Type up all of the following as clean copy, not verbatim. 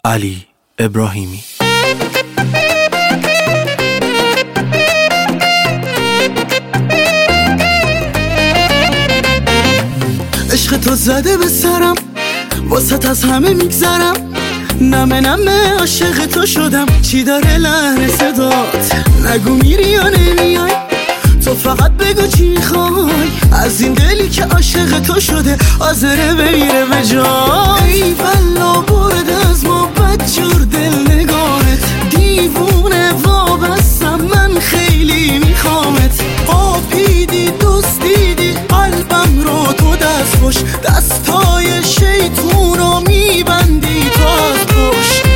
علی ابراهیمی. عشق تو زده به سرم، واسط از همه میگذرم، نمه نمه عاشق تو شدم. چی داره لحن صدات؟ نگو میری یا نمیای، تو فقط بگو چی میخوای. از این دلی که عاشق تو شده حاضره بمیره به جای. ای والا برده از ما بدجور دل نگاهت، دیوونه وابستم من خیلی میخوامت. قاپیدی دوست دیدی قلبم رو تو دست خوش، دستای شیطون رو میبندی تو از پشت.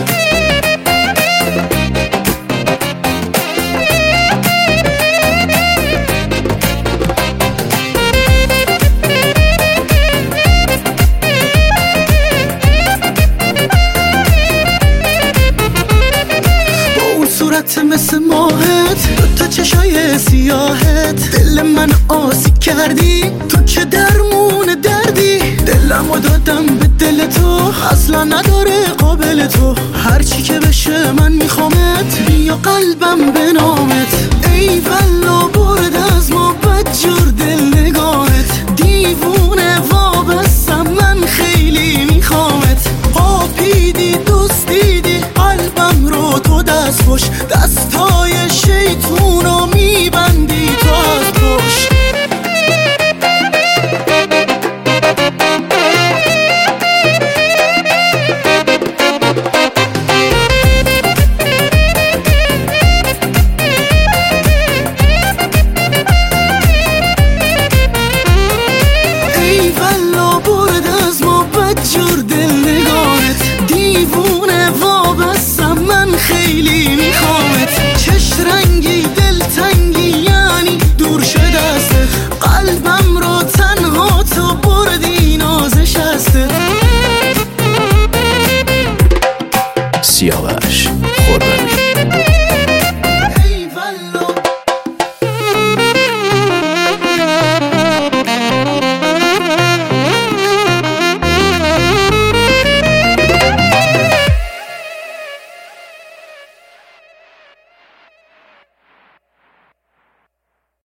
صورت مثل ماهت، دوتا چشای سیاهت، دل من آسی کردی تو که درمون دردی. دلمو دادم به دل تو، اصلا نداره قابل تو. هرچی که بشه من میخوامت، بیا قلبم به نامت. ای والا